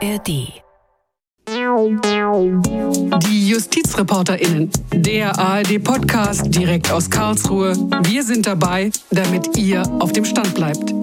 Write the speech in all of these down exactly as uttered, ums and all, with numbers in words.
R D. Die JustizreporterInnen, der A R D-Podcast direkt aus Karlsruhe. Wir sind dabei, damit ihr auf dem Stand bleibt.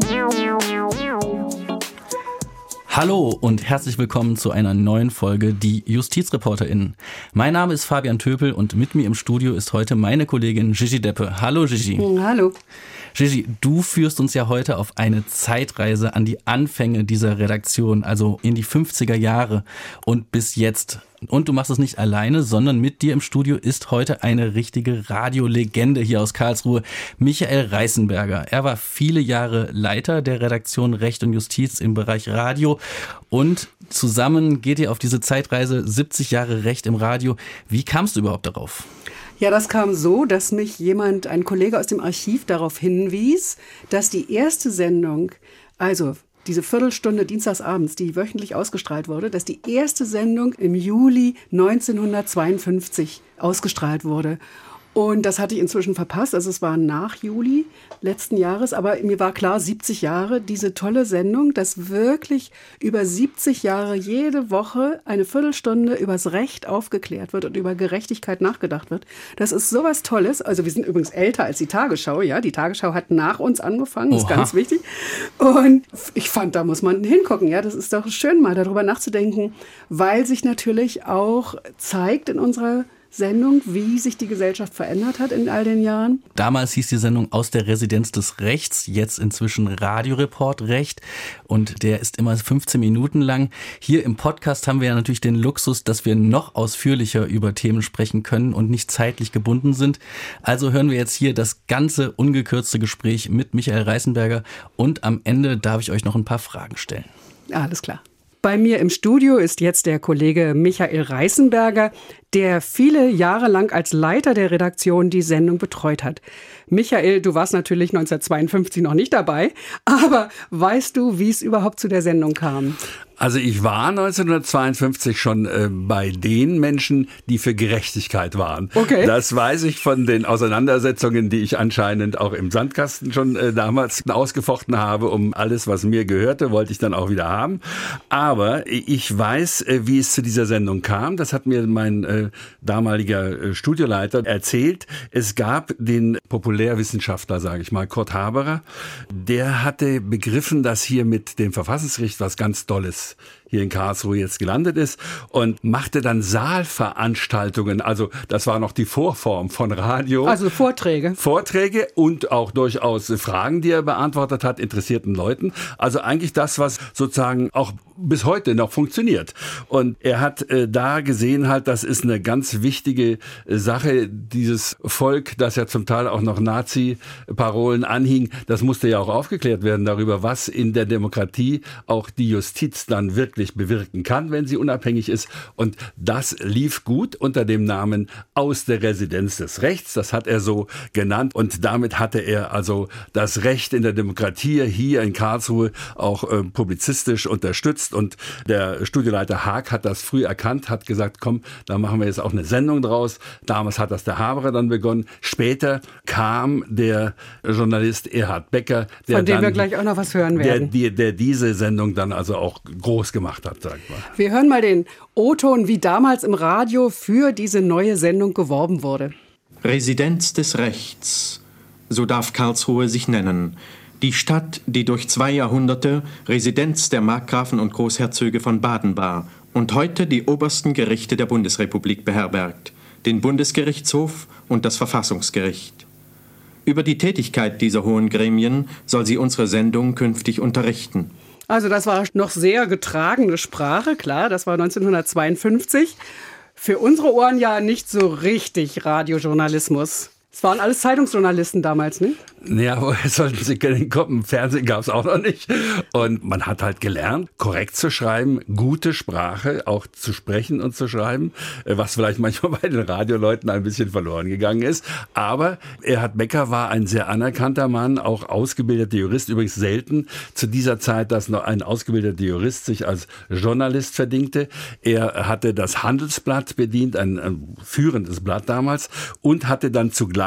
Hallo und herzlich willkommen zu einer neuen Folge Die JustizreporterInnen. Mein Name ist Fabian Töpel und mit mir im Studio ist heute meine Kollegin Gigi Deppe. Hallo Gigi. Hallo. Gigi, du führst uns ja heute auf eine Zeitreise an die Anfänge dieser Redaktion, also in die fünfziger Jahre und bis jetzt. Und du machst es nicht alleine, sondern mit dir im Studio ist heute eine richtige Radiolegende hier aus Karlsruhe, Michael Reißenberger. Er war viele Jahre Leiter der Redaktion Recht und Justiz im Bereich Radio und zusammen geht ihr auf diese Zeitreise siebzig Jahre Recht im Radio. Wie kamst du überhaupt darauf? Ja, das kam so, dass mich jemand, ein Kollege aus dem Archiv, darauf hinwies, dass die erste Sendung, also diese Viertelstunde dienstagsabends, die wöchentlich ausgestrahlt wurde, dass die erste Sendung im Juli neunzehnhundertzweiundfünfzig ausgestrahlt wurde. Und das hatte ich inzwischen verpasst, also es war nach Juli letzten Jahres, aber mir war klar, siebzig Jahre, diese tolle Sendung, dass wirklich über siebzig Jahre jede Woche eine Viertelstunde übers Recht aufgeklärt wird und über Gerechtigkeit nachgedacht wird. Das ist sowas Tolles, also wir sind übrigens älter als die Tagesschau, ja, die Tagesschau hat nach uns angefangen, das ist ganz wichtig. Und ich fand, da muss man hingucken, ja, das ist doch schön mal darüber nachzudenken, weil sich natürlich auch zeigt in unserer Sendung, wie sich die Gesellschaft verändert hat in all den Jahren. Damals hieß die Sendung Aus der Residenz des Rechts, jetzt inzwischen Radioreport Recht und der ist immer fünfzehn Minuten lang. Hier im Podcast haben wir ja natürlich den Luxus, dass wir noch ausführlicher über Themen sprechen können und nicht zeitlich gebunden sind. Also hören wir jetzt hier das ganze ungekürzte Gespräch mit Michael Reißenberger und am Ende darf ich euch noch ein paar Fragen stellen. Alles klar. Bei mir im Studio ist jetzt der Kollege Michael Reißenberger, der viele Jahre lang als Leiter der Redaktion die Sendung betreut hat. Michael, du warst natürlich neunzehnhundertzweiundfünfzig noch nicht dabei, aber weißt du, wie es überhaupt zu der Sendung kam? Also ich war neunzehnhundertzweiundfünfzig schon äh, bei den Menschen, die für Gerechtigkeit waren. Okay. Das weiß ich von den Auseinandersetzungen, die ich anscheinend auch im Sandkasten schon äh, damals ausgefochten habe. Um alles, was mir gehörte, wollte ich dann auch wieder haben. Aber ich weiß, äh, wie es zu dieser Sendung kam. Das hat mir mein äh, damaliger äh, Studioleiter erzählt. Es gab den Populärwissenschaftler, sage ich mal, Kurt Haberer. Der hatte begriffen, dass hier mit dem Verfassungsgericht was ganz Tolles hier in Karlsruhe jetzt gelandet ist und machte dann Saalveranstaltungen. Also das war noch die Vorform von Radio. Also Vorträge. Vorträge und auch durchaus Fragen, die er beantwortet hat, interessierten Leuten. Also eigentlich das, was sozusagen auch bis heute noch funktioniert. Und er hat äh, da gesehen halt, das ist eine ganz wichtige äh, Sache. Dieses Volk, das ja zum Teil auch noch Nazi-Parolen anhing, das musste ja auch aufgeklärt werden darüber, was in der Demokratie auch die Justiz dann wirklich bewirken kann, wenn sie unabhängig ist. Und das lief gut unter dem Namen Aus der Residenz des Rechts. Das hat er so genannt. Und damit hatte er also das Recht in der Demokratie hier in Karlsruhe auch äh, publizistisch unterstützt. Und der Studioleiter Haag hat das früh erkannt, hat gesagt, komm, da machen wir jetzt auch eine Sendung draus. Damals hat das der Haberer dann begonnen. Später kam der Journalist Erhard Becker, der von dem dann, wir gleich auch noch was hören werden. Der, der, der diese Sendung dann also auch groß gemacht hat, sag ich mal. Wir hören mal den O-Ton, wie damals im Radio für diese neue Sendung geworben wurde. Residenz des Rechts, so darf Karlsruhe sich nennen. Die Stadt, die durch zwei Jahrhunderte Residenz der Markgrafen und Großherzöge von Baden war und heute die obersten Gerichte der Bundesrepublik beherbergt, den Bundesgerichtshof und das Verfassungsgericht. Über die Tätigkeit dieser hohen Gremien soll sie unsere Sendung künftig unterrichten. Also das war noch sehr getragene Sprache, klar, das war neunzehnhundertzweiundfünfzig. Für unsere Ohren ja nicht so richtig Radiojournalismus. Es waren alles Zeitungsjournalisten damals, ne? Ja, woher sollten sie kommen? Fernsehen gab es auch noch nicht. Und man hat halt gelernt, korrekt zu schreiben, gute Sprache auch zu sprechen und zu schreiben, was vielleicht manchmal bei den Radioleuten ein bisschen verloren gegangen ist. Aber Erhard Becker war ein sehr anerkannter Mann, auch ausgebildeter Jurist. Übrigens selten zu dieser Zeit, dass noch ein ausgebildeter Jurist sich als Journalist verdingte. Er hatte das Handelsblatt bedient, ein, ein führendes Blatt damals, und hatte dann zugleich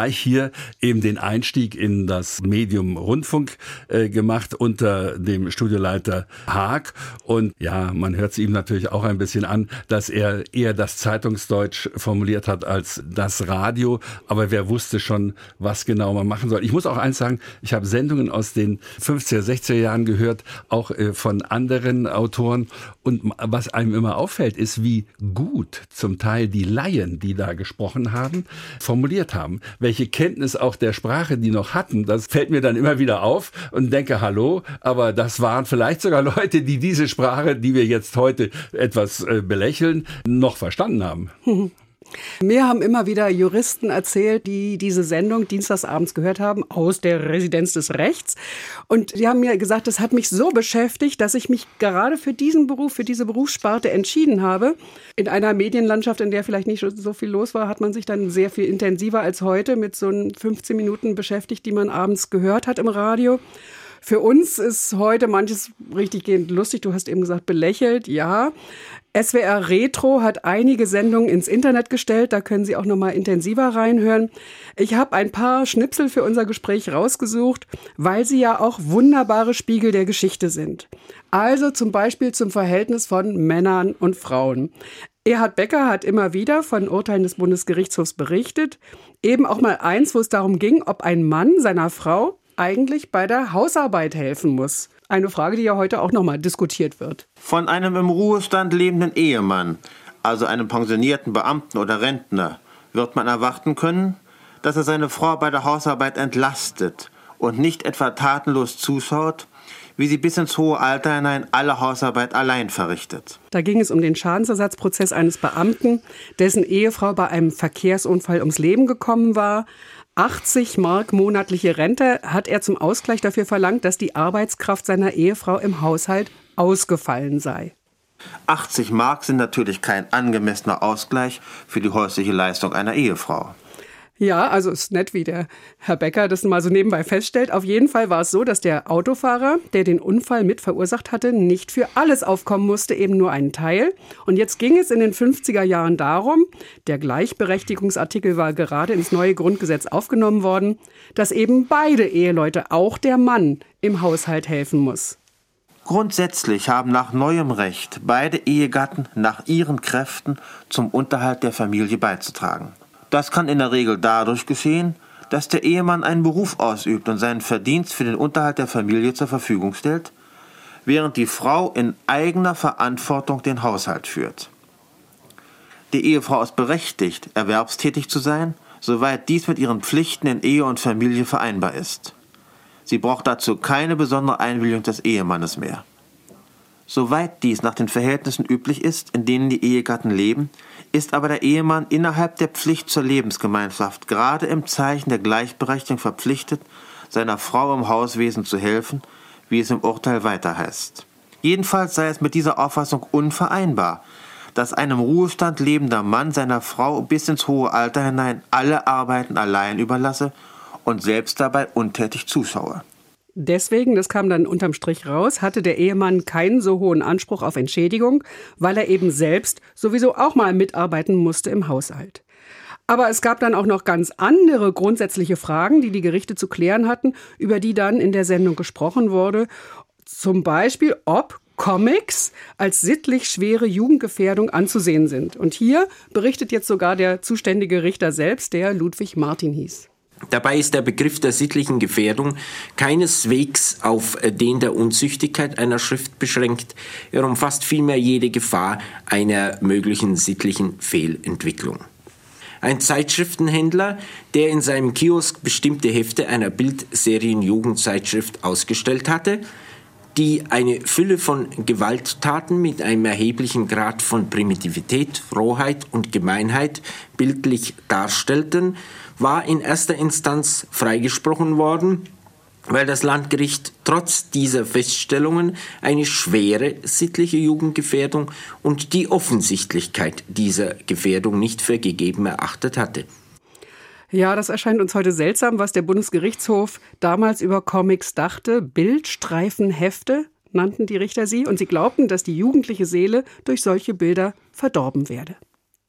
gleich hier eben den Einstieg in das Medium Rundfunk äh, gemacht unter dem Studioleiter Haag. Und ja, man hört es ihm natürlich auch ein bisschen an, dass er eher das Zeitungsdeutsch formuliert hat als das Radio. Aber wer wusste schon, was genau man machen soll. Ich muss auch eins sagen, ich habe Sendungen aus den fünfziger, sechziger Jahren gehört, auch äh, von anderen Autoren. Und was einem immer auffällt, ist, wie gut zum Teil die Laien, die da gesprochen haben, formuliert haben. Welche Kenntnis auch der Sprache die noch hatten, das fällt mir dann immer wieder auf und denke, hallo, aber das waren vielleicht sogar Leute, die diese Sprache, die wir jetzt heute etwas äh, belächeln, noch verstanden haben. Mir haben immer wieder Juristen erzählt, die diese Sendung dienstagsabends gehört haben, aus der Residenz des Rechts. Und die haben mir gesagt, das hat mich so beschäftigt, dass ich mich gerade für diesen Beruf, für diese Berufssparte entschieden habe. In einer Medienlandschaft, in der vielleicht nicht so viel los war, hat man sich dann sehr viel intensiver als heute mit so fünfzehn Minuten beschäftigt, die man abends gehört hat im Radio. Für uns ist heute manches richtig gehend lustig. Du hast eben gesagt, belächelt, ja. S W R Retro hat einige Sendungen ins Internet gestellt. Da können Sie auch noch mal intensiver reinhören. Ich habe ein paar Schnipsel für unser Gespräch rausgesucht, weil sie ja auch wunderbare Spiegel der Geschichte sind. Also zum Beispiel zum Verhältnis von Männern und Frauen. Erhard Becker hat immer wieder von Urteilen des Bundesgerichtshofs berichtet. Eben auch mal eins, wo es darum ging, ob ein Mann seiner Frau eigentlich bei der Hausarbeit helfen muss. Eine Frage, die ja heute auch nochmal diskutiert wird. Von einem im Ruhestand lebenden Ehemann, also einem pensionierten Beamten oder Rentner, wird man erwarten können, dass er seine Frau bei der Hausarbeit entlastet und nicht etwa tatenlos zuschaut, wie sie bis ins hohe Alter hinein alle Hausarbeit allein verrichtet. Da ging es um den Schadensersatzprozess eines Beamten, dessen Ehefrau bei einem Verkehrsunfall ums Leben gekommen war. achtzig Mark monatliche Rente hat er zum Ausgleich dafür verlangt, dass die Arbeitskraft seiner Ehefrau im Haushalt ausgefallen sei. achtzig Mark sind natürlich kein angemessener Ausgleich für die häusliche Leistung einer Ehefrau. Ja, also ist nett, wie der Herr Becker das mal so nebenbei feststellt. Auf jeden Fall war es so, dass der Autofahrer, der den Unfall mit verursacht hatte, nicht für alles aufkommen musste, eben nur einen Teil. Und jetzt ging es in den fünfziger Jahren darum, der Gleichberechtigungsartikel war gerade ins neue Grundgesetz aufgenommen worden, dass eben beide Eheleute, auch der Mann, im Haushalt helfen muss. Grundsätzlich haben nach neuem Recht beide Ehegatten nach ihren Kräften zum Unterhalt der Familie beizutragen. Das kann in der Regel dadurch geschehen, dass der Ehemann einen Beruf ausübt und seinen Verdienst für den Unterhalt der Familie zur Verfügung stellt, während die Frau in eigener Verantwortung den Haushalt führt. Die Ehefrau ist berechtigt, erwerbstätig zu sein, soweit dies mit ihren Pflichten in Ehe und Familie vereinbar ist. Sie braucht dazu keine besondere Einwilligung des Ehemannes mehr. Soweit dies nach den Verhältnissen üblich ist, in denen die Ehegatten leben, ist aber der Ehemann innerhalb der Pflicht zur Lebensgemeinschaft gerade im Zeichen der Gleichberechtigung verpflichtet, seiner Frau im Hauswesen zu helfen, wie es im Urteil weiter heißt. Jedenfalls sei es mit dieser Auffassung unvereinbar, dass ein im Ruhestand lebender Mann seiner Frau bis ins hohe Alter hinein alle Arbeiten allein überlasse und selbst dabei untätig zuschaue. Deswegen, das kam dann unterm Strich raus, hatte der Ehemann keinen so hohen Anspruch auf Entschädigung, weil er eben selbst sowieso auch mal mitarbeiten musste im Haushalt. Aber es gab dann auch noch ganz andere grundsätzliche Fragen, die die Gerichte zu klären hatten, über die dann in der Sendung gesprochen wurde. Zum Beispiel, ob Comics als sittlich schwere Jugendgefährdung anzusehen sind. Und hier berichtet jetzt sogar der zuständige Richter selbst, der Ludwig Martin hieß. Dabei ist der Begriff der sittlichen Gefährdung keineswegs auf den der Unzüchtigkeit einer Schrift beschränkt. Er umfasst vielmehr jede Gefahr einer möglichen sittlichen Fehlentwicklung. Ein Zeitschriftenhändler, der in seinem Kiosk bestimmte Hefte einer Bildserien-Jugendzeitschrift ausgestellt hatte, die eine Fülle von Gewalttaten mit einem erheblichen Grad von Primitivität, Rohheit und Gemeinheit bildlich darstellten, war in erster Instanz freigesprochen worden, weil das Landgericht trotz dieser Feststellungen eine schwere sittliche Jugendgefährdung und die Offensichtlichkeit dieser Gefährdung nicht für gegeben erachtet hatte. Ja, das erscheint uns heute seltsam, was der Bundesgerichtshof damals über Comics dachte. Bildstreifenhefte nannten die Richter sie und sie glaubten, dass die jugendliche Seele durch solche Bilder verdorben werde.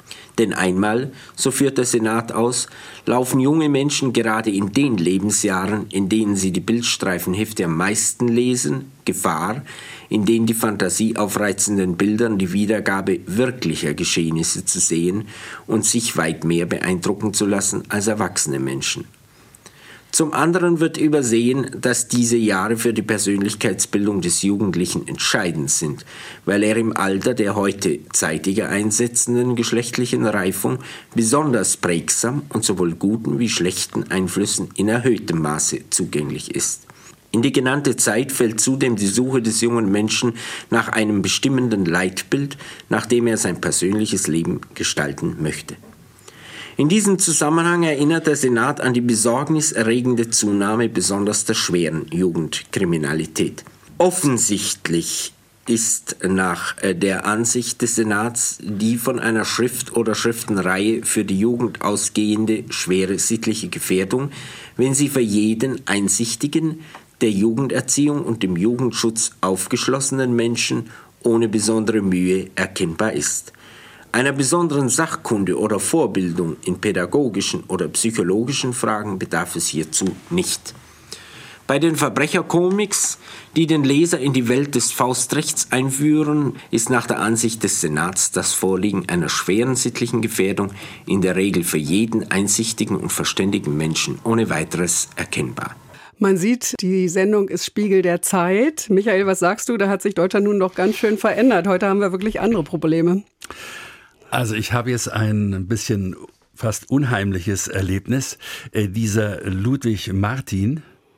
Denn einmal, so führt der Senat aus, laufen junge Menschen gerade in den Lebensjahren, in denen sie die Bildstreifenhefte am meisten lesen, Gefahr, in denen die Fantasie aufreizenden Bildern die Wiedergabe wirklicher Geschehnisse zu sehen und sich weit mehr beeindrucken zu lassen als erwachsene Menschen. Zum anderen wird übersehen, dass diese Jahre für die Persönlichkeitsbildung des Jugendlichen entscheidend sind, weil er im Alter der heute zeitiger einsetzenden geschlechtlichen Reifung besonders prägsam und sowohl guten wie schlechten Einflüssen in erhöhtem Maße zugänglich ist. In die genannte Zeit fällt zudem die Suche des jungen Menschen nach einem bestimmenden Leitbild, nach dem er sein persönliches Leben gestalten möchte. In diesem Zusammenhang erinnert der Senat an die besorgniserregende Zunahme besonders der schweren Jugendkriminalität. Offensichtlich ist nach der Ansicht des Senats die von einer Schrift oder Schriftenreihe für die Jugend ausgehende schwere sittliche Gefährdung, wenn sie für jeden einsichtigen, der Jugenderziehung und dem Jugendschutz aufgeschlossenen Menschen ohne besondere Mühe erkennbar ist. Einer besonderen Sachkunde oder Vorbildung in pädagogischen oder psychologischen Fragen bedarf es hierzu nicht. Bei den Verbrechercomics, die den Leser in die Welt des Faustrechts einführen, ist nach der Ansicht des Senats das Vorliegen einer schweren sittlichen Gefährdung in der Regel für jeden einsichtigen und verständigen Menschen ohne weiteres erkennbar. Man sieht, die Sendung ist Spiegel der Zeit. Michael, was sagst du? Da hat sich Deutschland nun doch ganz schön verändert. Heute haben wir wirklich andere Probleme. Also ich habe jetzt ein bisschen fast unheimliches Erlebnis. Äh, dieser Ludwig Martin,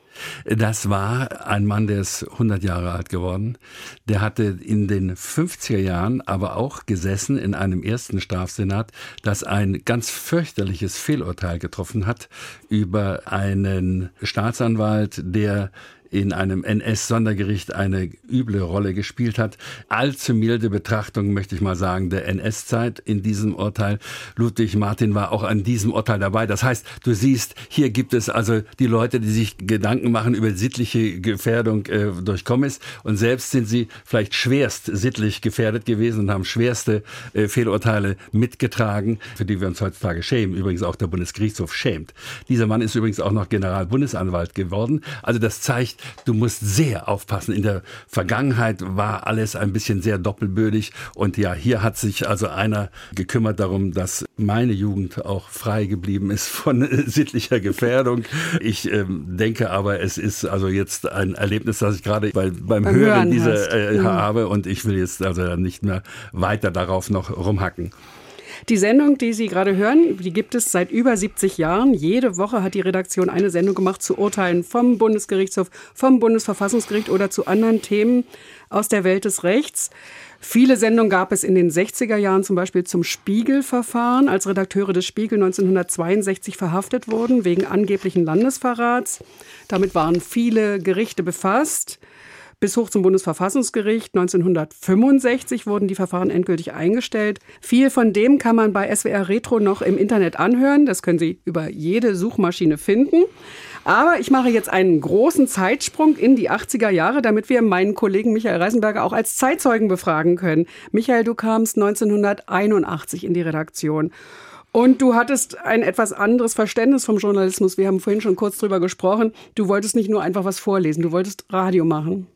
das war ein Mann, der ist hundert Jahre alt geworden. Der hatte in den fünfziger Jahren aber auch gesessen in einem ersten Strafsenat, das ein ganz fürchterliches Fehlurteil getroffen hat über einen Staatsanwalt, der in einem N S-Sondergericht eine üble Rolle gespielt hat. Allzu milde Betrachtung, möchte ich mal sagen, der N S-Zeit in diesem Urteil. Ludwig Martin war auch an diesem Urteil dabei. Das heißt, du siehst, hier gibt es also die Leute, die sich Gedanken machen über sittliche Gefährdung äh, durch Kommis und selbst sind sie vielleicht schwerst sittlich gefährdet gewesen und haben schwerste äh, Fehlurteile mitgetragen, für die wir uns heutzutage schämen. Übrigens auch der Bundesgerichtshof schämt. Dieser Mann ist übrigens auch noch Generalbundesanwalt geworden. Also das zeigt, du musst sehr aufpassen. In der Vergangenheit war alles ein bisschen sehr doppelbödig und ja, hier hat sich also einer gekümmert darum, dass meine Jugend auch frei geblieben ist von äh, sittlicher Gefährdung. Ich ähm, denke aber, es ist also jetzt ein Erlebnis, das ich gerade bei, beim, beim Hören, Hören dieser äh, mhm. habe und ich will jetzt also nicht mehr weiter darauf noch rumhacken. Die Sendung, die Sie gerade hören, die gibt es seit über siebzig Jahren. Jede Woche hat die Redaktion eine Sendung gemacht zu Urteilen vom Bundesgerichtshof, vom Bundesverfassungsgericht oder zu anderen Themen aus der Welt des Rechts. Viele Sendungen gab es in den sechziger Jahren, zum Beispiel zum Spiegel-Verfahren, als Redakteure des Spiegel neunzehnhundertzweiundsechzig verhaftet wurden wegen angeblichen Landesverrats. Damit waren viele Gerichte befasst. Bis hoch zum Bundesverfassungsgericht. neunzehnhundertfünfundsechzig wurden die Verfahren endgültig eingestellt. Viel von dem kann man bei S W R Retro noch im Internet anhören. Das können Sie über jede Suchmaschine finden. Aber ich mache jetzt einen großen Zeitsprung in die achtziger Jahre, damit wir meinen Kollegen Michael Reisenberger auch als Zeitzeugen befragen können. Michael, du kamst neunzehnhunderteinundachtzig in die Redaktion. Und du hattest ein etwas anderes Verständnis vom Journalismus. Wir haben vorhin schon kurz drüber gesprochen. Du wolltest nicht nur einfach was vorlesen, du wolltest Radio machen.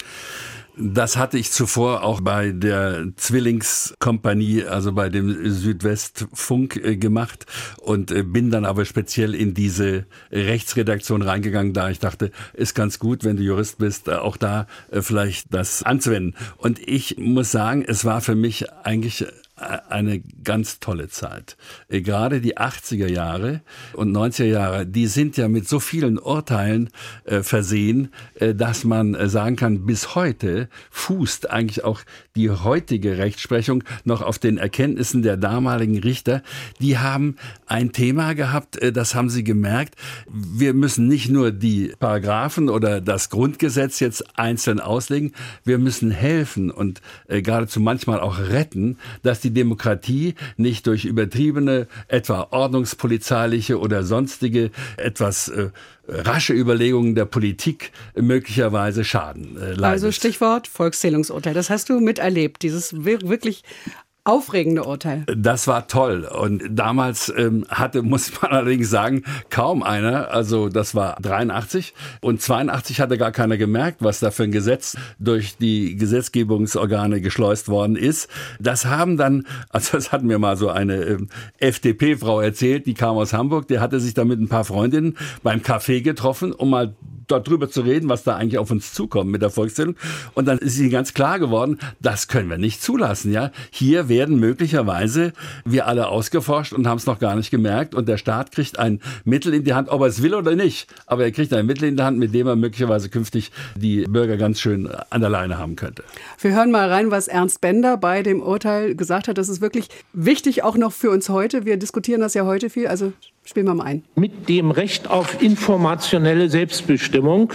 Das hatte ich zuvor auch bei der Zwillingskompanie, also bei dem Südwestfunk äh, gemacht und äh, bin dann aber speziell in diese Rechtsredaktion reingegangen, da ich dachte, ist ganz gut, wenn du Jurist bist, äh, auch da äh, vielleicht das anzuwenden. Und ich muss sagen, es war für mich eigentlich eine ganz tolle Zeit. Gerade die achtziger Jahre und neunziger Jahre, die sind ja mit so vielen Urteilen äh, versehen, äh, dass man äh, sagen kann, bis heute fußt eigentlich auch die heutige Rechtsprechung noch auf den Erkenntnissen der damaligen Richter. Die haben ein Thema gehabt, äh, das haben sie gemerkt. Wir müssen nicht nur die Paragraphen oder das Grundgesetz jetzt einzeln auslegen, wir müssen helfen und äh, geradezu manchmal auch retten, dass die Demokratie nicht durch übertriebene, etwa ordnungspolizeiliche oder sonstige, etwas äh, rasche Überlegungen der Politik möglicherweise Schaden äh, leidet. Also Stichwort Volkszählungsurteil. Das hast du miterlebt, dieses wirklich aufregende Urteil. Das war toll. Und damals ähm, hatte, muss man allerdings sagen, kaum einer, also das war dreiundachtzig und zweiundachtzig hatte gar keiner gemerkt, was da für ein Gesetz durch die Gesetzgebungsorgane geschleust worden ist. Das haben dann, also das hat mir mal so eine ähm, F D P-Frau erzählt, die kam aus Hamburg, die hatte sich da mit ein paar Freundinnen beim Café getroffen, um mal dort drüber zu reden, was da eigentlich auf uns zukommt mit der Volkszählung. Und dann ist ihnen ganz klar geworden, das können wir nicht zulassen. Ja, hier werden möglicherweise wir alle ausgeforscht und haben es noch gar nicht gemerkt. Und der Staat kriegt ein Mittel in die Hand, ob er es will oder nicht. Aber er kriegt ein Mittel in die Hand, mit dem er möglicherweise künftig die Bürger ganz schön an der Leine haben könnte. Wir hören mal rein, was Ernst Bender bei dem Urteil gesagt hat. Das ist wirklich wichtig, auch noch für uns heute. Wir diskutieren das ja heute viel. Also spielen wir mal ein. Mit dem Recht auf informationelle Selbstbestimmung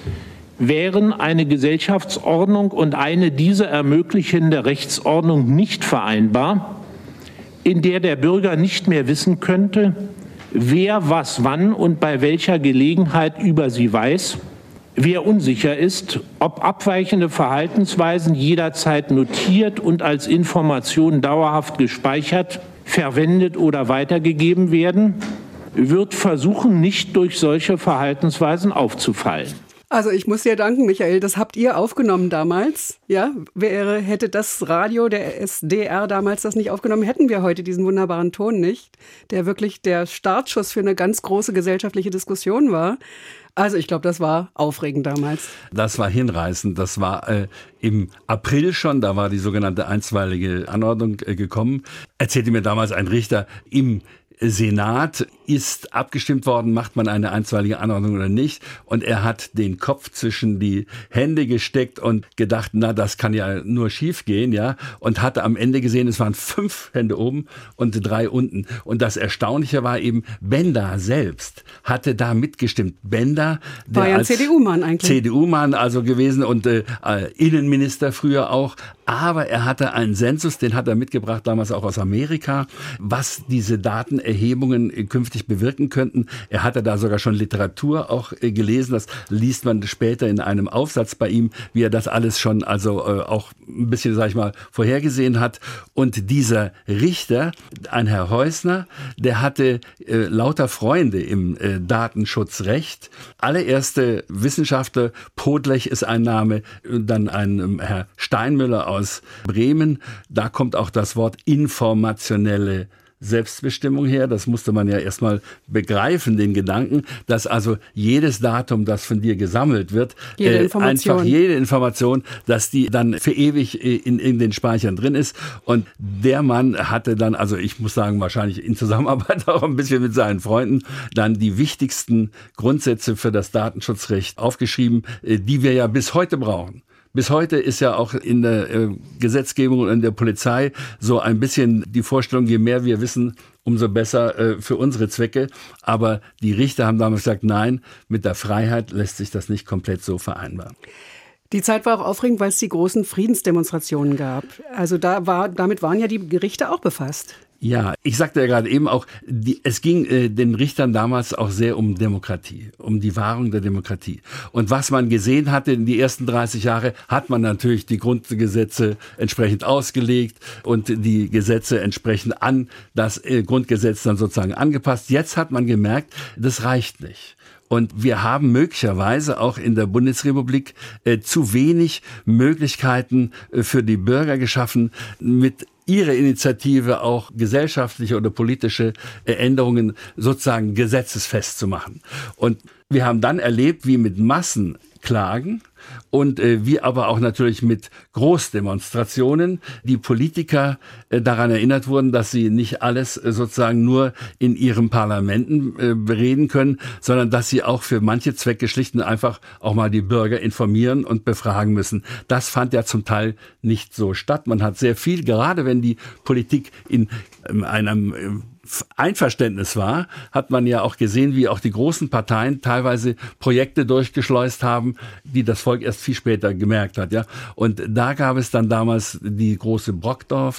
wären eine Gesellschaftsordnung und eine diese ermöglichende Rechtsordnung nicht vereinbar, in der der Bürger nicht mehr wissen könnte, wer was wann und bei welcher Gelegenheit über sie weiß, wer unsicher ist, ob abweichende Verhaltensweisen jederzeit notiert und als Information dauerhaft gespeichert, verwendet oder weitergegeben werden, wird versuchen, nicht durch solche Verhaltensweisen aufzufallen. Also ich muss dir danken, Michael, das habt ihr aufgenommen damals. Ja, wäre, hätte das Radio, der S D R damals das nicht aufgenommen, hätten wir heute diesen wunderbaren Ton nicht, der wirklich der Startschuss für eine ganz große gesellschaftliche Diskussion war. Also ich glaube, das war aufregend damals. Das war hinreißend. Das war äh, im April schon, da war die sogenannte einstweilige Anordnung äh, gekommen. Erzählte mir damals ein Richter, im Senat ist abgestimmt worden, macht man eine einstweilige Anordnung oder nicht. Und er hat den Kopf zwischen die Hände gesteckt und gedacht, na, das kann ja nur schief gehen, ja. Und hatte am Ende gesehen, es waren fünf Hände oben und drei unten. Und das Erstaunliche war eben, Bender selbst hatte da mitgestimmt. Bender, der war ja ein als C D U-Mann eigentlich. C D U-Mann also gewesen und äh, Innenminister früher auch. Aber er hatte einen Sensus, den hat er mitgebracht, damals auch aus Amerika, was diese Datenerhebungen künftig bewirken könnten. Er hatte da sogar schon Literatur auch gelesen, das liest man später in einem Aufsatz bei ihm, wie er das alles schon also äh, auch ein bisschen, sag ich mal, vorhergesehen hat. Und dieser Richter, ein Herr Heusner, der hatte äh, lauter Freunde im äh, Datenschutzrecht. Allererste Wissenschaftler, Podlech ist ein Name, dann ein ähm, Herr Steinmüller aus Bremen. Da kommt auch das Wort informationelle Selbstbestimmung her. Das musste man ja erstmal begreifen, den Gedanken, dass also jedes Datum, das von dir gesammelt wird, jede äh, einfach jede Information, dass die dann für ewig in, in den Speichern drin ist. Und der Mann hatte dann, also ich muss sagen, wahrscheinlich in Zusammenarbeit auch ein bisschen mit seinen Freunden, dann die wichtigsten Grundsätze für das Datenschutzrecht aufgeschrieben, die wir ja bis heute brauchen. Bis heute ist ja auch in der äh, Gesetzgebung und in der Polizei so ein bisschen die Vorstellung, je mehr wir wissen, umso besser äh, für unsere Zwecke. Aber die Richter haben damals gesagt, nein, mit der Freiheit lässt sich das nicht komplett so vereinbaren. Die Zeit war auch aufregend, weil es die großen Friedensdemonstrationen gab. Also da war, damit waren ja die Gerichte auch befasst. Ja, ich sagte ja gerade eben auch, die, es ging äh, den Richtern damals auch sehr um Demokratie, um die Wahrung der Demokratie. Und was man gesehen hatte in die ersten dreißig Jahre, hat man natürlich die Grundgesetze entsprechend ausgelegt und die Gesetze entsprechend an das äh, Grundgesetz dann sozusagen angepasst. Jetzt hat man gemerkt, das reicht nicht. Und wir haben möglicherweise auch in der Bundesrepublik äh, zu wenig Möglichkeiten äh, für die Bürger geschaffen, mit ihrer Initiative auch gesellschaftliche oder politische Änderungen sozusagen gesetzesfest zu machen. Und wir haben dann erlebt, wie mit Massenklagen und äh, wie aber auch natürlich mit Großdemonstrationen die Politiker äh, daran erinnert wurden, dass sie nicht alles äh, sozusagen nur in ihren Parlamenten äh, bereden können, sondern dass sie auch für manche Zwecke schlicht und einfach auch mal die Bürger informieren und befragen müssen. Das fand ja zum Teil nicht so statt. Man hat sehr viel, gerade wenn die Politik in äh, einem äh, Einverständnis war, hat man ja auch gesehen, wie auch die großen Parteien teilweise Projekte durchgeschleust haben, die das Volk erst viel später gemerkt hat, ja. Und da gab es dann damals die große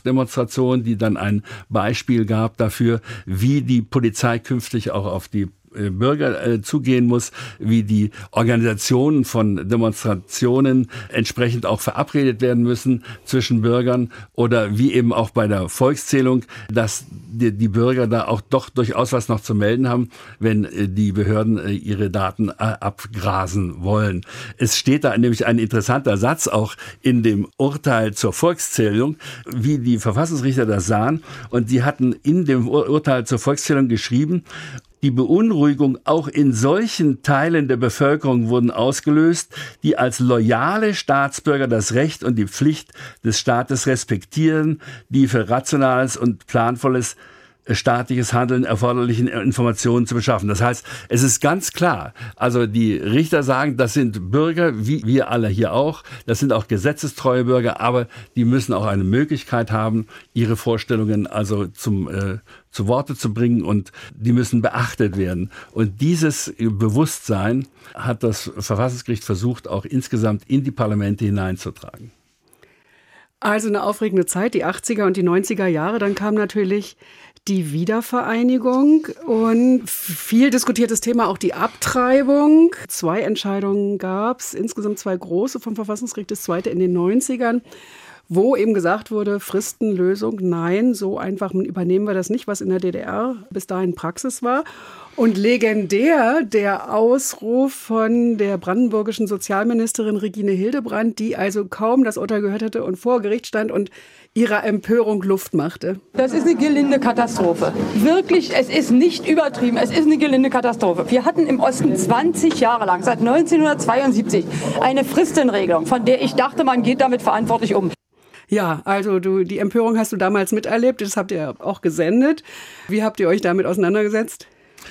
Brockdorf-Demonstration, die dann ein Beispiel gab dafür, wie die Polizei künftig auch auf die Bürger äh, zugehen muss, wie die Organisationen von Demonstrationen entsprechend auch verabredet werden müssen zwischen Bürgern oder wie eben auch bei der Volkszählung, dass die, die Bürger da auch doch durchaus was noch zu melden haben, wenn äh, die Behörden äh, ihre Daten äh, abgrasen wollen. Es steht da nämlich ein interessanter Satz auch in dem Urteil zur Volkszählung, wie die Verfassungsrichter das sahen. Und die hatten in dem Ur- Urteil zur Volkszählung geschrieben, die Beunruhigung auch in solchen Teilen der Bevölkerung wurden ausgelöst, die als loyale Staatsbürger das Recht und die Pflicht des Staates respektieren, die für rationales und planvolles staatliches Handeln erforderlichen Informationen zu beschaffen. Das heißt, es ist ganz klar, also die Richter sagen, das sind Bürger, wie wir alle hier auch, das sind auch gesetzestreue Bürger, aber die müssen auch eine Möglichkeit haben, ihre Vorstellungen also zum äh, zu Worte zu bringen und die müssen beachtet werden. Und dieses Bewusstsein hat das Verfassungsgericht versucht, auch insgesamt in die Parlamente hineinzutragen. Also eine aufregende Zeit, die achtziger und die neunziger Jahre. Dann kam natürlich die Wiedervereinigung und viel diskutiertes Thema auch die Abtreibung. Zwei Entscheidungen gab es, insgesamt zwei große vom Verfassungsgericht, das zweite in den neunzigern, wo eben gesagt wurde, Fristenlösung, nein, so einfach übernehmen wir das nicht, was in der D D R bis dahin Praxis war. Und legendär der Ausruf von der brandenburgischen Sozialministerin Regine Hildebrand, die also kaum das Urteil gehört hatte und vor Gericht stand und ihrer Empörung Luft machte. Das ist eine gelinde Katastrophe. Wirklich, es ist nicht übertrieben, es ist eine gelinde Katastrophe. Wir hatten im Osten zwanzig Jahre lang, seit neunzehnhundertzweiundsiebzig, eine Fristenregelung, von der ich dachte, man geht damit verantwortlich um. Ja, also du, die Empörung hast du damals miterlebt, das habt ihr auch gesendet. Wie habt ihr euch damit auseinandergesetzt?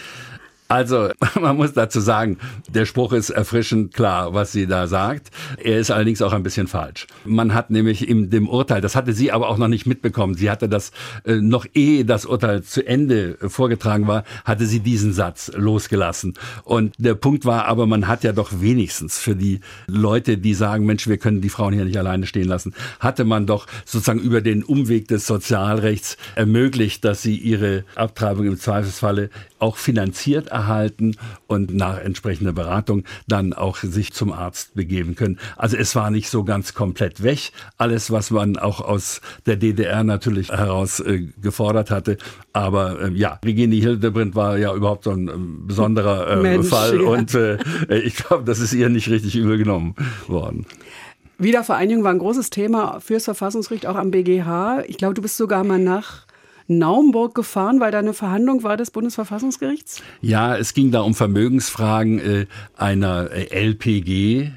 Also, man muss dazu sagen, der Spruch ist erfrischend klar, was sie da sagt. Er ist allerdings auch ein bisschen falsch. Man hat nämlich in dem Urteil, das hatte sie aber auch noch nicht mitbekommen, sie hatte das äh, noch ehe das Urteil zu Ende äh, vorgetragen war, hatte sie diesen Satz losgelassen. Und der Punkt war aber, man hat ja doch wenigstens für die Leute, die sagen, Mensch, wir können die Frauen hier nicht alleine stehen lassen, hatte man doch sozusagen über den Umweg des Sozialrechts ermöglicht, dass sie ihre Abtreibung im Zweifelsfalle auch finanziert erhalten und nach entsprechender Beratung dann auch sich zum Arzt begeben können. Also es war nicht so ganz komplett weg. Alles, was man auch aus der D D R natürlich heraus äh, gefordert hatte. Aber äh, ja, Regine Hildebrand war ja überhaupt so ein äh, besonderer äh, Mensch, Fall. Ja. Und äh, ich glaube, das ist ihr nicht richtig übel genommen worden. Wiedervereinigung war ein großes Thema fürs Verfassungsgericht, auch am B G H. Ich glaube, du bist sogar mal nach Naumburg gefahren, weil da eine Verhandlung war des Bundesverfassungsgerichts? Ja, es ging da um Vermögensfragen äh, einer äh, L P G.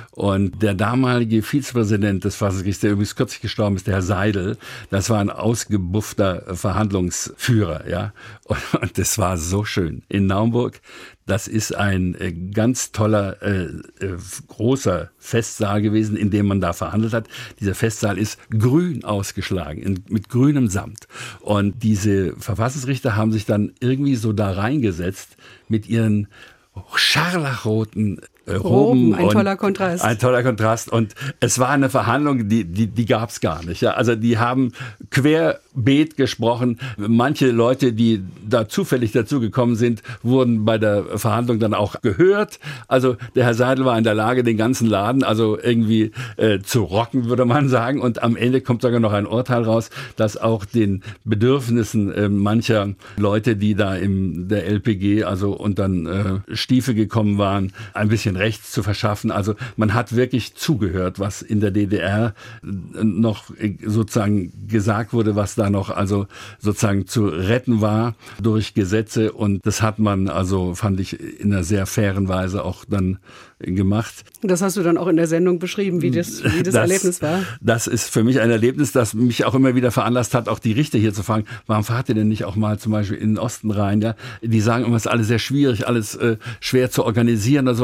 Und der damalige Vizepräsident des Verfassungsgerichts, der übrigens kürzlich gestorben ist, der Herr Seidel, das war ein ausgebuffter Verhandlungsführer, ja. Und, und das war so schön in Naumburg. Das ist ein äh, ganz toller, äh, äh, großer Festsaal gewesen, in dem man da verhandelt hat. Dieser Festsaal ist grün ausgeschlagen, in, mit grünem Samt. Und diese Verfassungsrichter haben sich dann irgendwie so da reingesetzt mit ihren scharlachroten äh, Roben. Ein toller Kontrast. Ein toller Kontrast. Und es war eine Verhandlung, die, die, die gab es gar nicht. Ja? Also die haben querbeet gesprochen. Manche Leute, die da zufällig dazu gekommen sind, wurden bei der Verhandlung dann auch gehört. Also der Herr Seidel war in der Lage, den ganzen Laden also irgendwie äh, zu rocken, würde man sagen. Und am Ende kommt sogar noch ein Urteil raus, das auch den Bedürfnissen äh, mancher Leute, die da im der L P G also unter äh, Stiefel gekommen waren, ein bisschen Recht zu verschaffen. Also man hat wirklich zugehört, was in der D D R noch sozusagen gesagt wurde, was da noch also sozusagen zu retten war durch Gesetze. Und das hat man also, fand ich, in einer sehr fairen Weise auch dann gemacht. Das hast du dann auch in der Sendung beschrieben, wie das, wie das, das Erlebnis war. Das ist für mich ein Erlebnis, das mich auch immer wieder veranlasst hat, auch die Richter hier zu fragen, warum fahrt ihr denn nicht auch mal zum Beispiel in den Osten rein? Ja? Die sagen immer, es ist alles sehr schwierig, alles äh, schwer zu organisieren oder sowas.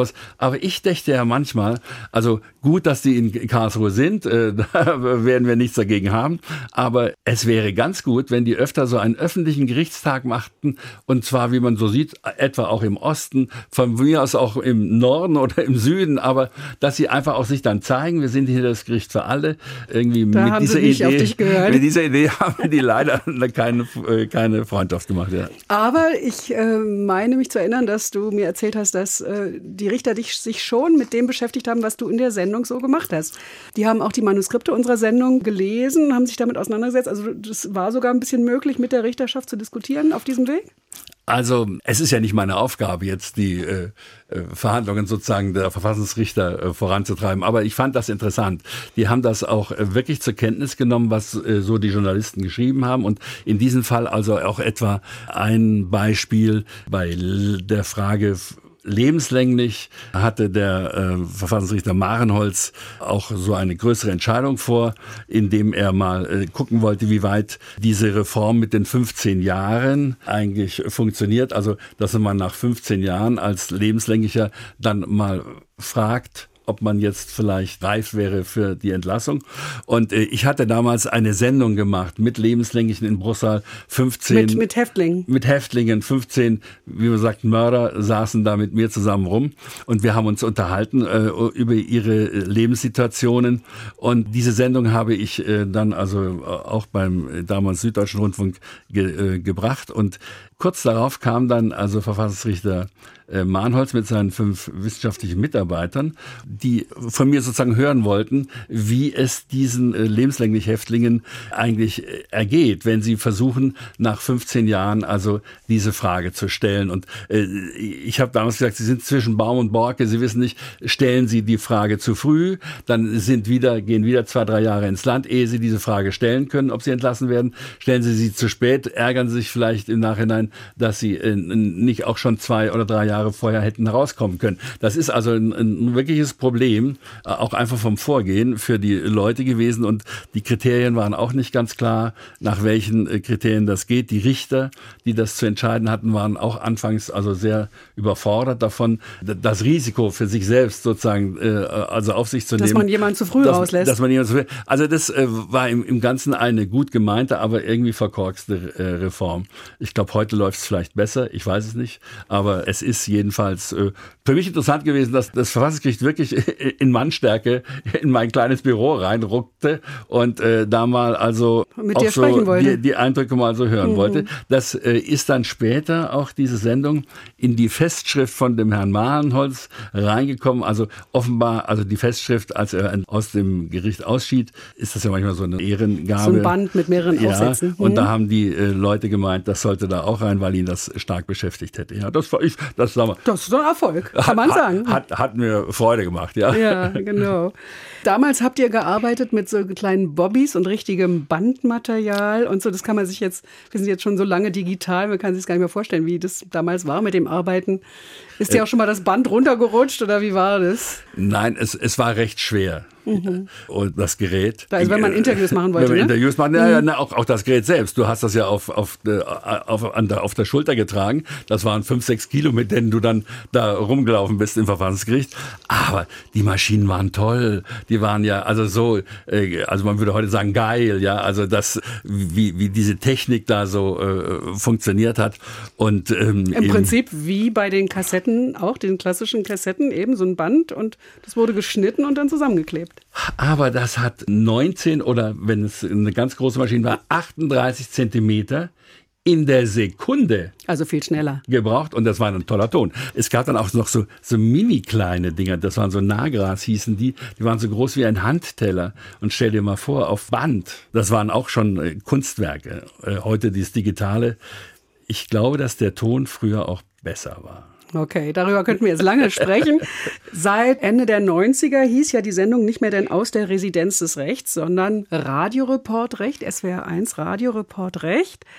Aber ich dächte ja manchmal, also gut, dass die in Karlsruhe sind, äh, da werden wir nichts dagegen haben, aber es wäre ganz gut, wenn die öfter so einen öffentlichen Gerichtstag machten, und zwar, wie man so sieht, etwa auch im Osten, von mir aus auch im Norden oder im Süden, aber dass sie einfach auch sich dann zeigen, wir sind hier das Gericht für alle. Irgendwie da mit haben dieser sie nicht Idee, auf dich gehört. Mit dieser Idee haben die leider keine, keine Freundschaft gemacht. Ja. Aber ich äh, meine mich zu erinnern, dass du mir erzählt hast, dass äh, die Richter dich, sich schon mit dem beschäftigt haben, was du in der Sendung so gemacht hast. Die haben auch die Manuskripte unserer Sendung gelesen, haben sich damit auseinandergesetzt. Also das war sogar ein bisschen möglich, mit der Richterschaft zu diskutieren auf diesem Weg? Also es ist ja nicht meine Aufgabe, jetzt die äh, Verhandlungen sozusagen der Verfassungsrichter äh, voranzutreiben, aber ich fand das interessant. Die haben das auch äh, wirklich zur Kenntnis genommen, was äh, so die Journalisten geschrieben haben, und in diesem Fall also auch etwa ein Beispiel bei l- der Frage lebenslänglich hatte der äh, Verfassungsrichter Marenholz auch so eine größere Entscheidung vor, indem er mal äh, gucken wollte, wie weit diese Reform mit den fünfzehn Jahren eigentlich funktioniert. Also, dass man nach fünfzehn Jahren als lebenslänglicher dann mal fragt, ob man jetzt vielleicht reif wäre für die Entlassung. Und äh, ich hatte damals eine Sendung gemacht mit Lebenslänglichen in Bruchsal. fünfzehn Mit, mit Häftlingen. Mit Häftlingen. fünfzehn, wie man sagt, Mörder saßen da mit mir zusammen rum. Und wir haben uns unterhalten äh, über ihre Lebenssituationen. Und diese Sendung habe ich äh, dann also auch beim damals Süddeutschen Rundfunk ge, äh, gebracht. Und kurz darauf kam dann also Verfassungsrichter äh, Marenholz mit seinen fünf wissenschaftlichen Mitarbeitern, die von mir sozusagen hören wollten, wie es diesen äh, lebenslänglich Häftlingen eigentlich äh, ergeht, wenn sie versuchen, nach fünfzehn Jahren also diese Frage zu stellen. Und äh, ich habe damals gesagt, sie sind zwischen Baum und Borke, sie wissen nicht, stellen sie die Frage zu früh, dann sind wieder, gehen wieder zwei, drei Jahre ins Land, ehe sie diese Frage stellen können, ob sie entlassen werden. Stellen sie sie zu spät, ärgern sie sich vielleicht im Nachhinein, dass sie äh, nicht auch schon zwei oder drei Jahre vorher hätten herauskommen können. Das ist also ein, ein wirkliches Problem, äh, auch einfach vom Vorgehen für die Leute gewesen, und die Kriterien waren auch nicht ganz klar, nach welchen äh, Kriterien das geht. Die Richter, die das zu entscheiden hatten, waren auch anfangs also sehr überfordert davon, das Risiko für sich selbst sozusagen äh, also auf sich zu dass nehmen. Dass man jemanden zu früh dass, rauslässt. Dass man jemanden zu früh, also das äh, war im, im Ganzen eine gut gemeinte, aber irgendwie verkorkste äh, Reform. Ich glaube, heute läuft es vielleicht besser, ich weiß es nicht, aber es ist jedenfalls äh, für mich interessant gewesen, dass das Verfassungsgericht wirklich in Mannstärke in mein kleines Büro reinruckte und äh, da mal also mit auch dir so sprechen wollte. Die, die Eindrücke mal so hören mhm. wollte. Das äh, ist dann später auch diese Sendung in die Festschrift von dem Herrn Marenholz reingekommen. Also offenbar, also die Festschrift, als er aus dem Gericht ausschied, ist das ja manchmal so eine Ehrengabe. So ein Band mit mehreren ja, Aufsätzen. Mhm. Und da haben die äh, Leute gemeint, das sollte da auch rein, weil ihn das stark beschäftigt hätte. Ja, das war ich, das sag mal, das ist ein Erfolg, kann man hat, sagen. Hat, hat mir Freude gemacht, ja. Ja, genau. Damals habt ihr gearbeitet mit so kleinen Bobbys und richtigem Bandmaterial und so. Das kann man sich jetzt, wir sind jetzt schon so lange digital, man kann sich das gar nicht mehr vorstellen, wie das damals war mit dem Arbeiten. Ist dir auch schon mal das Band runtergerutscht oder wie war das? Nein, es, es war recht schwer. Mhm. Und das Gerät. Also wenn man Interviews machen wollte, Wenn man ne? Interviews machen, ja, mhm. ja, auch, auch das Gerät selbst. Du hast das ja auf, auf, auf, an der, auf der Schulter getragen. Das waren fünf, sechs Kilo, mit denen du dann da rumgelaufen bist im Verfassungsgericht. Aber die Maschinen waren toll. Die waren ja, also so, also man würde heute sagen geil, ja. Also das, wie, wie diese Technik da so äh, funktioniert hat. Und ähm, im Prinzip wie bei den Kassetten, auch den klassischen Kassetten, eben so ein Band, und das wurde geschnitten und dann zusammengeklebt. Aber das hat neunzehn oder, wenn es eine ganz große Maschine war, achtunddreißig Zentimeter in der Sekunde. Also viel schneller. Gebraucht, und das war ein toller Ton. Es gab dann auch noch so, so mini kleine Dinger, das waren so Nagras hießen die, die waren so groß wie ein Handteller. Und stell dir mal vor, auf Band, das waren auch schon äh, Kunstwerke. Äh, heute dieses Digitale. Ich glaube, dass der Ton früher auch besser war. Okay, darüber könnten wir jetzt lange sprechen. Seit Ende der neunziger hieß ja die Sendung nicht mehr denn aus der Residenz des Rechts, sondern Radioreportrecht, S W R eins Radioreportrecht.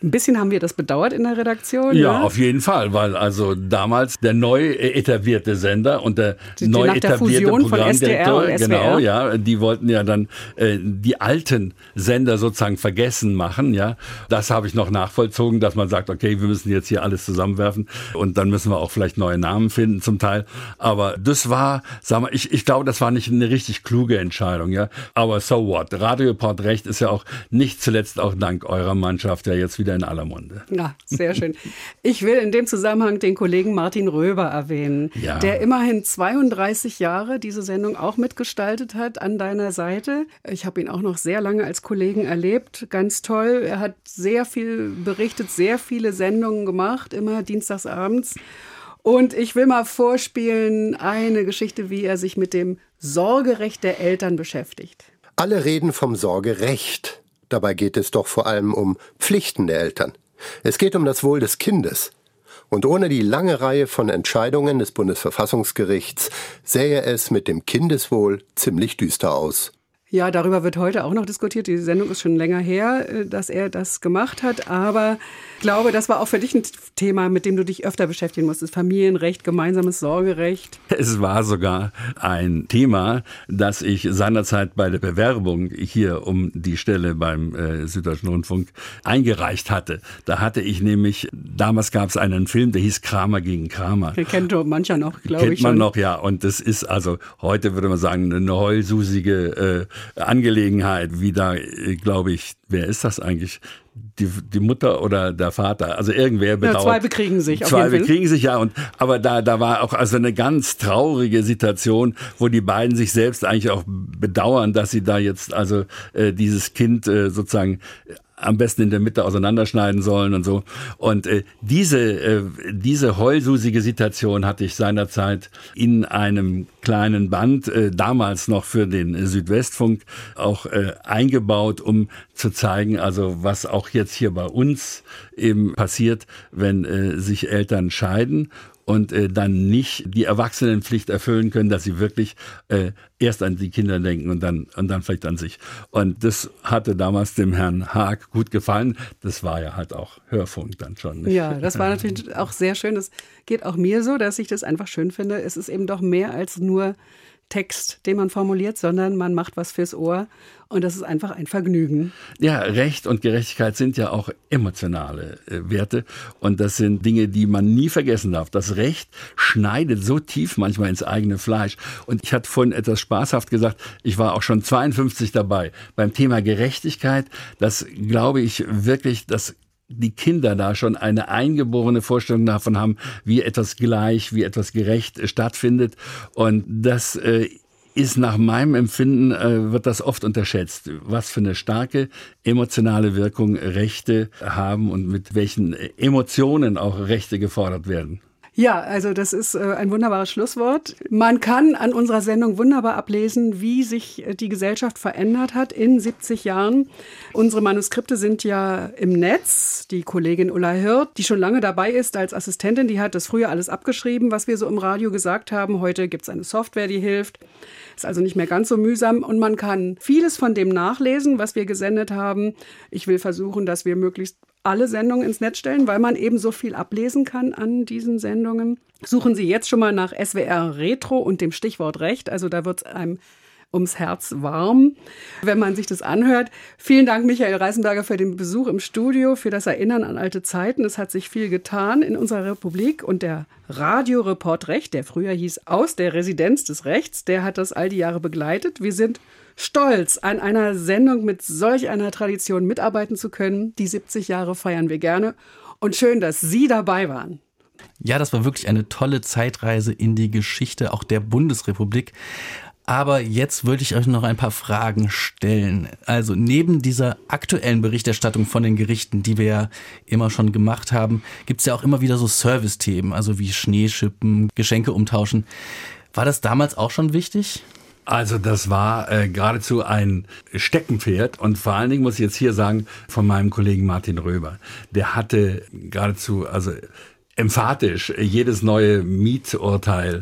Ein bisschen haben wir das bedauert in der Redaktion. Ja, ne? Auf jeden Fall, weil also damals der neu etablierte Sender und der die, neu nach der etablierte Fusion von S D R und S W R. Genau, ja, die wollten ja dann äh, die alten Sender sozusagen vergessen machen, ja. Das habe ich noch nachvollzogen, dass man sagt, okay, wir müssen jetzt hier alles zusammenwerfen und dann müssen wir auch vielleicht neue Namen finden zum Teil. Aber das war, sag mal, ich, ich glaube, das war nicht eine richtig kluge Entscheidung, ja. Aber so what? Radio Report Recht ist ja auch nicht zuletzt auch dank eurer Mannschaft ja jetzt wieder in aller Munde. Ja, sehr schön. Ich will in dem Zusammenhang den Kollegen Martin Röber erwähnen, ja. der immerhin zweiunddreißig Jahre diese Sendung auch mitgestaltet hat an deiner Seite. Ich habe ihn auch noch sehr lange als Kollegen erlebt. Ganz toll. Er hat sehr viel berichtet, sehr viele Sendungen gemacht, immer dienstagsabends. Und ich will mal vorspielen eine Geschichte, wie er sich mit dem Sorgerecht der Eltern beschäftigt. Alle reden vom Sorgerecht. Dabei geht es doch vor allem um Pflichten der Eltern. Es geht um das Wohl des Kindes. Und ohne die lange Reihe von Entscheidungen des Bundesverfassungsgerichts sähe es mit dem Kindeswohl ziemlich düster aus. Ja, darüber wird heute auch noch diskutiert. Die Sendung ist schon länger her, dass er das gemacht hat. Aber ich glaube, das war auch für dich ein Thema, mit dem du dich öfter beschäftigen musstest. Familienrecht, gemeinsames Sorgerecht. Es war sogar ein Thema, das ich seinerzeit bei der Bewerbung hier um die Stelle beim äh, Süddeutschen Rundfunk eingereicht hatte. Da hatte ich nämlich, damals gab es einen Film, der hieß Kramer gegen Kramer. Den kennt mancher noch, glaube ich. Kennt man schon. noch, ja. Und das ist also, heute würde man sagen, eine heulsusige äh, Angelegenheit, wie da, glaube ich, wer ist das eigentlich? Die, die Mutter oder der Vater, also irgendwer bedauert. Ja, zwei bekriegen sich. Zwei auf jeden bekriegen sich, ja. Und, aber da, da war auch also eine ganz traurige Situation, wo die beiden sich selbst eigentlich auch bedauern, dass sie da jetzt also äh, dieses Kind äh, sozusagen am besten in der Mitte auseinanderschneiden sollen und so. Und äh, diese äh, diese heulsusige Situation hatte ich seinerzeit in einem kleinen Band, äh, damals noch für den äh, Südwestfunk, auch äh, eingebaut, um zu zeigen, also was auch jetzt hier bei uns eben passiert, wenn äh, sich Eltern scheiden und äh, dann nicht die Erwachsenenpflicht erfüllen können, dass sie wirklich äh, erst an die Kinder denken und dann und dann vielleicht an sich. Und das hatte damals dem Herrn Haag gut gefallen. Das war ja halt auch Hörfunk dann schon. Nicht? Ja, das war natürlich auch sehr schön. Das geht auch mir so, dass ich das einfach schön finde. Es ist eben doch mehr als nur Text, den man formuliert, sondern man macht was fürs Ohr und das ist einfach ein Vergnügen. Ja, Recht und Gerechtigkeit sind ja auch emotionale äh, Werte und das sind Dinge, die man nie vergessen darf. Das Recht schneidet so tief manchmal ins eigene Fleisch und ich hatte vorhin etwas spaßhaft gesagt, ich war auch schon zweiundfünfzig dabei beim Thema Gerechtigkeit. Das glaube ich wirklich, dass die Kinder da schon eine eingeborene Vorstellung davon haben, wie etwas gleich, wie etwas gerecht äh, stattfindet. Und das äh, ist nach meinem Empfinden, äh, wird das oft unterschätzt, was für eine starke emotionale Wirkung Rechte haben und mit welchen Emotionen auch Rechte gefordert werden. Ja, also das ist äh, ein wunderbares Schlusswort. Man kann an unserer Sendung wunderbar ablesen, wie sich äh, die Gesellschaft verändert hat in siebzig Jahren. Unsere Manuskripte sind ja im Netz. Die Kollegin Ulla Hirt, die schon lange dabei ist als Assistentin, die hat das früher alles abgeschrieben, was wir so im Radio gesagt haben. Heute gibt es eine Software, die hilft. Ist also nicht mehr ganz so mühsam und man kann vieles von dem nachlesen, was wir gesendet haben. Ich will versuchen, dass wir möglichst alle Sendungen ins Netz stellen, weil man eben so viel ablesen kann an diesen Sendungen. Suchen Sie jetzt schon mal nach S W R Retro und dem Stichwort Recht. Also da wird es einem ums Herz warm, wenn man sich das anhört. Vielen Dank, Michael Reißenberger, für den Besuch im Studio, für das Erinnern an alte Zeiten. Es hat sich viel getan in unserer Republik und der Radioreport Recht, der früher hieß Aus der Residenz des Rechts, der hat das all die Jahre begleitet. Wir sind stolz, an einer Sendung mit solch einer Tradition mitarbeiten zu können. Die siebzig Jahre feiern wir gerne und schön, dass Sie dabei waren. Ja, das war wirklich eine tolle Zeitreise in die Geschichte auch der Bundesrepublik. Aber jetzt würde ich euch noch ein paar Fragen stellen. Also neben dieser aktuellen Berichterstattung von den Gerichten, die wir ja immer schon gemacht haben, gibt es ja auch immer wieder so Service-Themen, also wie Schneeschippen, Geschenke umtauschen. War das damals auch schon wichtig? Also das war äh, geradezu ein Steckenpferd und vor allen Dingen muss ich jetzt hier sagen, von meinem Kollegen Martin Röber. Der hatte geradezu, also emphatisch jedes neue Mieturteil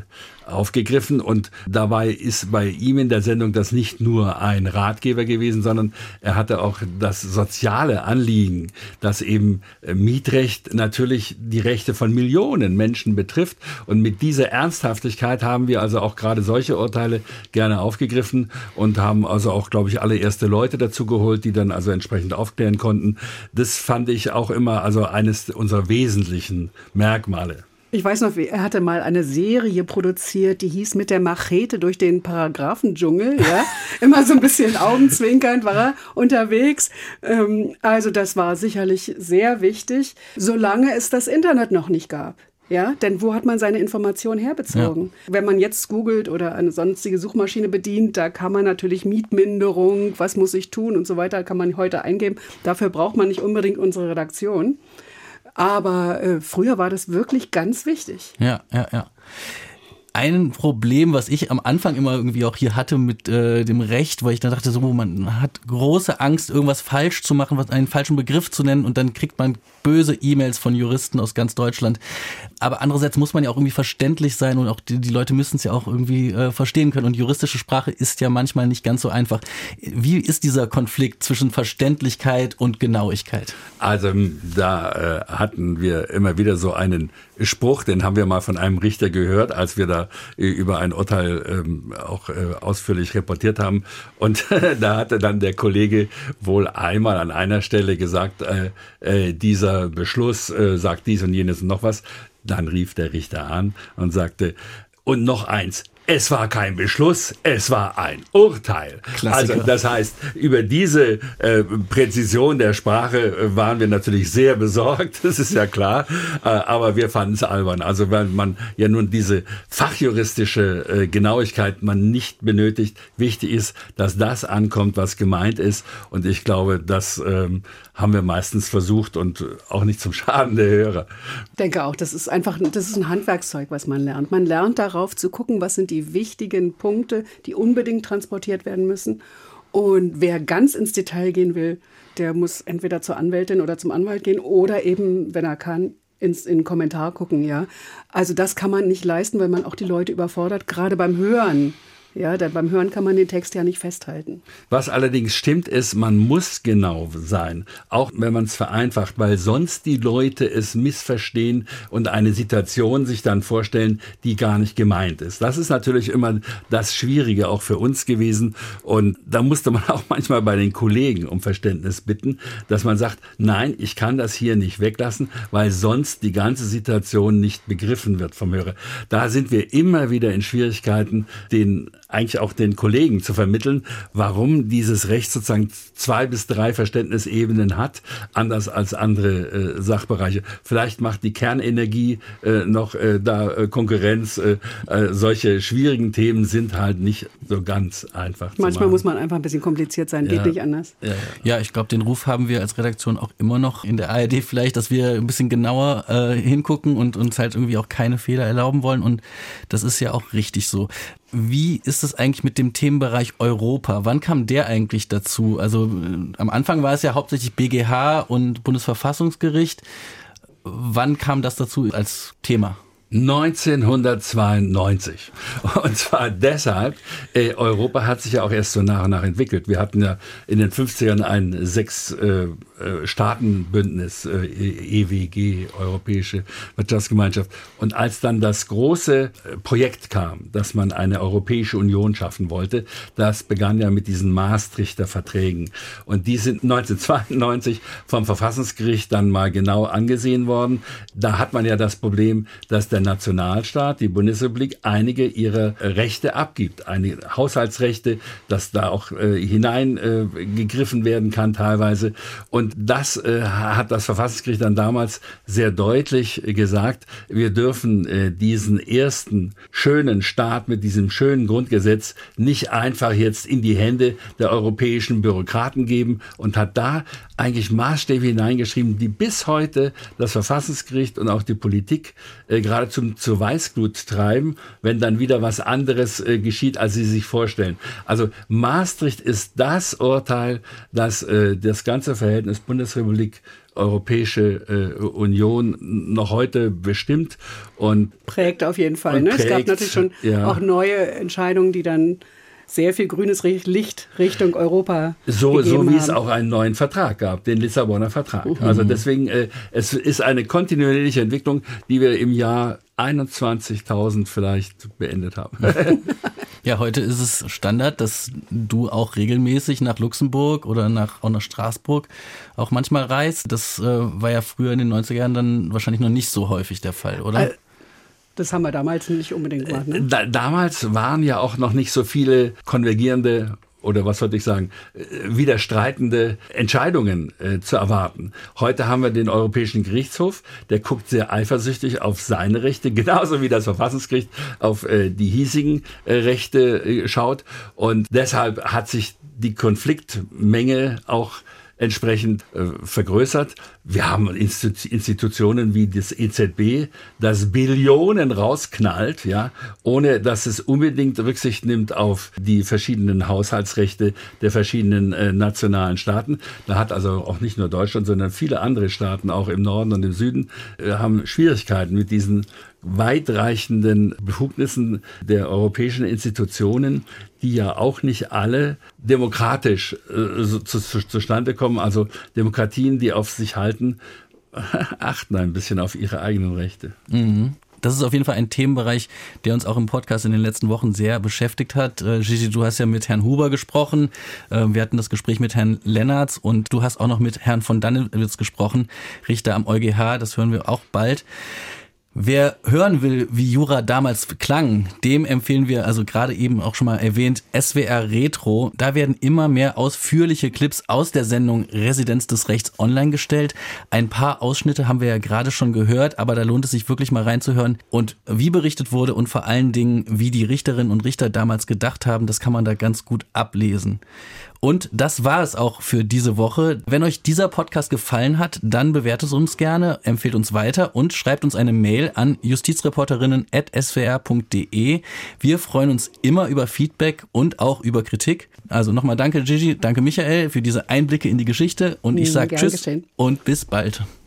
aufgegriffen. Und dabei ist bei ihm in der Sendung das nicht nur ein Ratgeber gewesen, sondern er hatte auch das soziale Anliegen, dass eben Mietrecht natürlich die Rechte von Millionen Menschen betrifft. Und mit dieser Ernsthaftigkeit haben wir also auch gerade solche Urteile gerne aufgegriffen und haben also auch, glaube ich, alle erste Leute dazu geholt, die dann also entsprechend aufklären konnten. Das fand ich auch immer also eines unserer wesentlichen Merkmale. Ich weiß noch, er hatte mal eine Serie produziert, die hieß Mit der Machete durch den Paragraphendschungel. Ja? Immer so ein bisschen augenzwinkernd war er unterwegs. Also das war sicherlich sehr wichtig, solange es das Internet noch nicht gab. Ja, denn wo hat man seine Informationen herbezogen? Ja. Wenn man jetzt googelt oder eine sonstige Suchmaschine bedient, da kann man natürlich Mietminderung, was muss ich tun und so weiter, kann man heute eingeben. Dafür braucht man nicht unbedingt unsere Redaktion. Aber äh, früher war das wirklich ganz wichtig. Ja, ja, ja. Ein Problem, was ich am Anfang immer irgendwie auch hier hatte mit äh, dem Recht, weil ich dann dachte, so man hat große Angst, irgendwas falsch zu machen, was einen falschen Begriff zu nennen und dann kriegt man böse E-Mails von Juristen aus ganz Deutschland. Aber andererseits muss man ja auch irgendwie verständlich sein und auch die, die Leute müssen es ja auch irgendwie äh, verstehen können und juristische Sprache ist ja manchmal nicht ganz so einfach. Wie ist dieser Konflikt zwischen Verständlichkeit und Genauigkeit? Also da äh, hatten wir immer wieder so einen Spruch, den haben wir mal von einem Richter gehört, als wir da äh, über ein Urteil ähm, auch äh, ausführlich reportiert haben. Und da hatte dann der Kollege wohl einmal an einer Stelle gesagt, äh, äh, dieser Beschluss äh, sagt dies und jenes und noch was. Dann rief der Richter an und sagte, und noch eins, es war kein Beschluss, es war ein Urteil. Klassiker. Also das heißt, über diese äh, Präzision der Sprache äh, waren wir natürlich sehr besorgt, das ist ja klar, äh, aber wir fanden es albern. Also weil man ja nun diese fachjuristische äh, Genauigkeit man nicht benötigt. Wichtig ist, dass das ankommt, was gemeint ist und ich glaube, das ähm, haben wir meistens versucht und auch nicht zum Schaden der Hörer. Ich denke auch, das ist einfach das ist ein Handwerkszeug, was man lernt. Man lernt darauf zu gucken, was sind die wichtigen Punkte, die unbedingt transportiert werden müssen. Und wer ganz ins Detail gehen will, der muss entweder zur Anwältin oder zum Anwalt gehen oder eben, wenn er kann, ins, in den Kommentar gucken. Ja. Also das kann man nicht leisten, weil man auch die Leute überfordert, gerade beim Hören. Ja, denn beim Hören kann man den Text ja nicht festhalten. Was allerdings stimmt, ist, man muss genau sein, auch wenn man es vereinfacht, weil sonst die Leute es missverstehen und eine Situation sich dann vorstellen, die gar nicht gemeint ist. Das ist natürlich immer das Schwierige auch für uns gewesen und da musste man auch manchmal bei den Kollegen um Verständnis bitten, dass man sagt, nein, ich kann das hier nicht weglassen, weil sonst die ganze Situation nicht begriffen wird vom Hörer. Da sind wir immer wieder in Schwierigkeiten, den eigentlich auch den Kollegen zu vermitteln, warum dieses Recht sozusagen zwei bis drei Verständnisebenen hat, anders als andere äh, Sachbereiche. Vielleicht macht die Kernenergie äh, noch äh, da äh, Konkurrenz. Äh, äh, solche schwierigen Themen sind halt nicht so ganz einfach zu Manchmal machen. muss man einfach ein bisschen kompliziert sein, geht ja. nicht anders. Ja, ja. ja ich glaube, den Ruf haben wir als Redaktion auch immer noch in der A R D vielleicht, dass wir ein bisschen genauer äh, hingucken und uns halt irgendwie auch keine Fehler erlauben wollen und das ist ja auch richtig so. Wie ist es eigentlich mit dem Themenbereich Europa? Wann kam der eigentlich dazu? Also äh, am Anfang war es ja hauptsächlich B G H und Bundesverfassungsgericht. Wann kam das dazu als Thema? neunzehnhundertzweiundneunzig. Und zwar deshalb, äh, Europa hat sich ja auch erst so nach und nach entwickelt. Wir hatten ja in den fünfzigern ein sechs äh, Staatenbündnis, äh, E W G, Europäische Wirtschaftsgemeinschaft. Und als dann das große Projekt kam, dass man eine Europäische Union schaffen wollte, das begann ja mit diesen Maastrichter Verträgen. Und die sind neunzehnhundertzweiundneunzig vom Verfassungsgericht dann mal genau angesehen worden. Da hat man ja das Problem, dass der Nationalstaat, die Bundesrepublik, einige ihrer Rechte abgibt, einige Haushaltsrechte, dass da auch äh, hineingegriffen äh, werden kann teilweise. Und das äh, hat das Verfassungsgericht dann damals sehr deutlich äh, gesagt, wir dürfen äh, diesen ersten schönen Staat mit diesem schönen Grundgesetz nicht einfach jetzt in die Hände der europäischen Bürokraten geben und hat da eigentlich Maßstäbe hineingeschrieben, die bis heute das Verfassungsgericht und auch die Politik äh, geradezu eher zum, zur Weißglut treiben, wenn dann wieder was anderes äh, geschieht, als sie sich vorstellen. Also Maastricht ist das Urteil, das äh, das ganze Verhältnis Bundesrepublik Europäische äh, Union noch heute bestimmt und prägt auf jeden Fall. Ne? Prägt, es gab natürlich schon ja. auch neue Entscheidungen, die dann sehr viel grünes Licht Richtung Europa so gegeben so wie haben. es auch einen neuen Vertrag gab, den Lissabonner Vertrag. Mhm. Also deswegen äh, es ist eine kontinuierliche Entwicklung, die wir im Jahr einundzwanzigtausend vielleicht beendet haben. Ja, heute ist es Standard, dass du auch regelmäßig nach Luxemburg oder nach, auch nach Straßburg auch manchmal reist. Das äh, war ja früher in den neunziger Jahren dann wahrscheinlich noch nicht so häufig der Fall, oder? Das haben wir damals nicht unbedingt gemacht. Ne? Da, damals waren ja auch noch nicht so viele konvergierende oder was sollte ich sagen, widerstreitende Entscheidungen äh, zu erwarten. Heute haben wir den Europäischen Gerichtshof, der guckt sehr eifersüchtig auf seine Rechte, genauso wie das Verfassungsgericht auf äh, die hiesigen äh, Rechte äh, schaut. Und deshalb hat sich die Konfliktmenge auch entsprechend äh, vergrößert. Wir haben Institu- Institutionen wie das E Z B, das Billionen rausknallt, ja, ohne dass es unbedingt Rücksicht nimmt auf die verschiedenen Haushaltsrechte der verschiedenen äh, nationalen Staaten. Da hat also auch nicht nur Deutschland, sondern viele andere Staaten, auch im Norden und im Süden, äh, haben Schwierigkeiten mit diesen weitreichenden Befugnissen der europäischen Institutionen, die ja auch nicht alle demokratisch äh, so, zu, zu, zustande kommen. Also Demokratien, die auf sich halten, achten ein bisschen auf ihre eigenen Rechte. Mhm. Das ist auf jeden Fall ein Themenbereich, der uns auch im Podcast in den letzten Wochen sehr beschäftigt hat. Äh, Gigi, du hast ja mit Herrn Huber gesprochen. Äh, wir hatten das Gespräch mit Herrn Lennertz und du hast auch noch mit Herrn von Dannewitz gesprochen, Richter am EuGH. Das hören wir auch bald. Wer hören will, wie Jura damals klang, dem empfehlen wir, also gerade eben auch schon mal erwähnt, S W R Retro. Da werden immer mehr ausführliche Clips aus der Sendung Residenz des Rechts online gestellt. Ein paar Ausschnitte haben wir ja gerade schon gehört, aber da lohnt es sich wirklich mal reinzuhören. Und wie berichtet wurde und vor allen Dingen, wie die Richterinnen und Richter damals gedacht haben, das kann man da ganz gut ablesen. Und das war es auch für diese Woche. Wenn euch dieser Podcast gefallen hat, dann bewertet uns gerne, empfehlt uns weiter und schreibt uns eine Mail an justizreporterinnen at s w r punkt d e. Wir freuen uns immer über Feedback und auch über Kritik. Also nochmal danke Gigi, danke Michael für diese Einblicke in die Geschichte und ich sage Tschüss geschehen. Und bis bald.